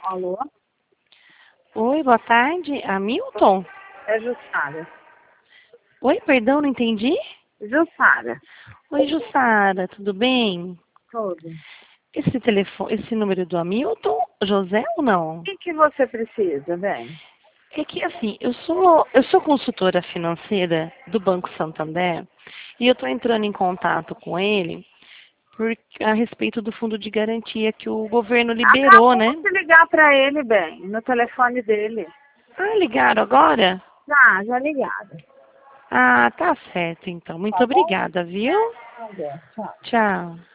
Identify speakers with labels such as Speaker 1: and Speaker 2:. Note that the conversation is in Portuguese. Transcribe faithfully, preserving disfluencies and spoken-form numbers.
Speaker 1: Alô?
Speaker 2: Oi, boa tarde. Hamilton?
Speaker 1: É Jussara.
Speaker 2: Oi, perdão, não entendi.
Speaker 1: Jussara.
Speaker 2: Oi, Jussara, tudo bem?
Speaker 1: Tudo.
Speaker 2: Esse telefone, esse número do Hamilton, José ou não?
Speaker 1: O que, que você precisa, bem?
Speaker 2: É que assim, eu sou, eu sou consultora financeira do Banco Santander e eu estou entrando em contato com ele por, a respeito do fundo de garantia que o governo liberou, né?
Speaker 1: Acabou de ligar para ele, bem, no telefone dele.
Speaker 2: Ah, ligaram agora?
Speaker 1: Já, já ligaram.
Speaker 2: Ah, tá certo então. Muito
Speaker 1: Tá bom?
Speaker 2: obrigada, viu?
Speaker 1: Nada. Tchau.
Speaker 2: Tchau.